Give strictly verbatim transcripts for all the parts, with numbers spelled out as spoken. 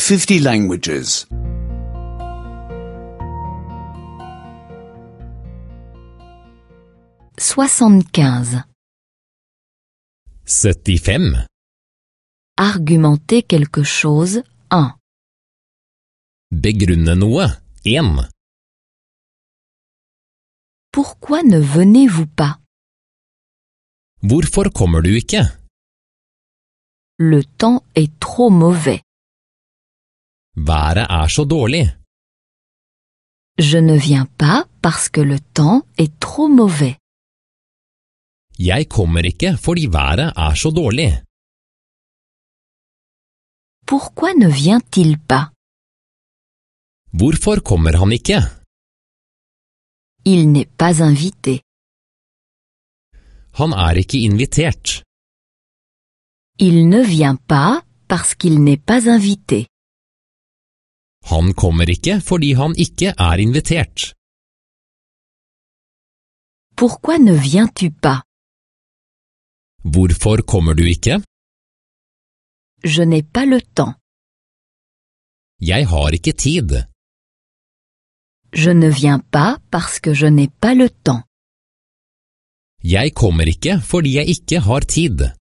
fifty languages. soixante-quinze. syttifem. Argumenter quelque chose, un. Begrunne noe, en. Pourquoi ne venez-vous pas? Hvorfor kommer du ikke? Le temps est trop mauvais. Været er så dårlig. Je ne viens pas parce que le temps est trop mauvais. Jeg kommer ikke fordi været er så dårlig. Pourquoi ne vient-il pas? Hvorfor kommer han ikke? Il n'est pas invité. Han er ikke invitert. Il ne vient pas parce qu'il n'est pas invité. Han kommer ikke fordi han ikke er invitert. Pourquoi ne viens-tu pas? Hvorfor kommer du ikke? Je n'ai pas le temps. Jeg har ikke tid. Je ne viens pas parce que je n'ai pas le temps. Jeg kommer ikke fordi jeg ikke har tid.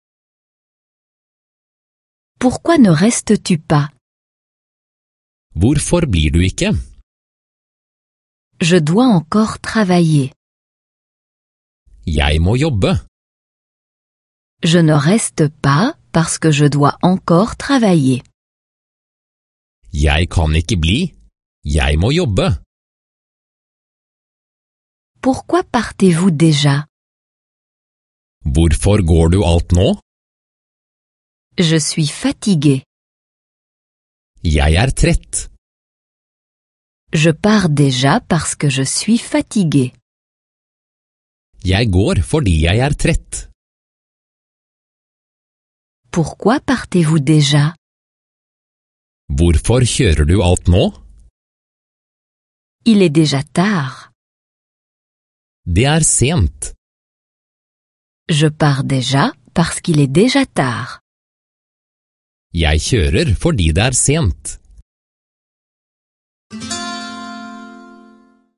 Pourquoi ne restes-tu pas? Hvorfor blir du ikke? Je dois encore travailler. Jeg må jobbe. Je ne reste pas parce que je dois encore travailler. Jeg kan ikke bli. Jeg må jobbe. Pourquoi partez-vous déjà? Hvorfor går du alt nå? Je suis fatigué. Jeg er trett. Je pars déjà parce que je suis fatigué. Jeg går fordi jeg er trett. Pourquoi partez-vous déjà? Hvorfor kjører du alt nå? Il est déjà tard. Det er sent. Je pars déjà parce qu'il est déjà tard. Jeg kjører fordi det er sent.